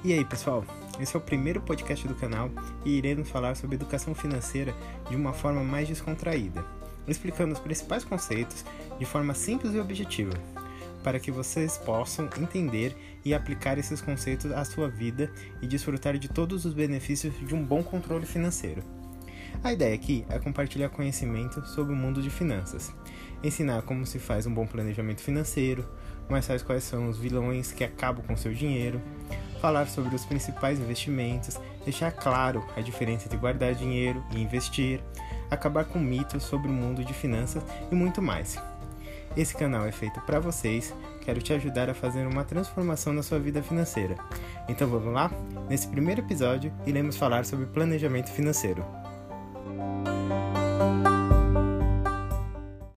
E aí, pessoal? Esse é o primeiro podcast do canal e iremos falar sobre educação financeira de uma forma mais descontraída, explicando os principais conceitos de forma simples e objetiva, para que vocês possam entender e aplicar esses conceitos à sua vida e desfrutar de todos os benefícios de um bom controle financeiro. A ideia aqui é compartilhar conhecimento sobre o mundo de finanças, ensinar como se faz um bom planejamento financeiro, mostrar quais são os vilões que acabam com seu dinheiro, falar sobre os principais investimentos, deixar claro a diferença entre guardar dinheiro e investir, acabar com mitos sobre o mundo de finanças e muito mais. Esse canal é feito para vocês, quero te ajudar a fazer uma transformação na sua vida financeira. Então vamos lá? Nesse primeiro episódio, iremos falar sobre planejamento financeiro.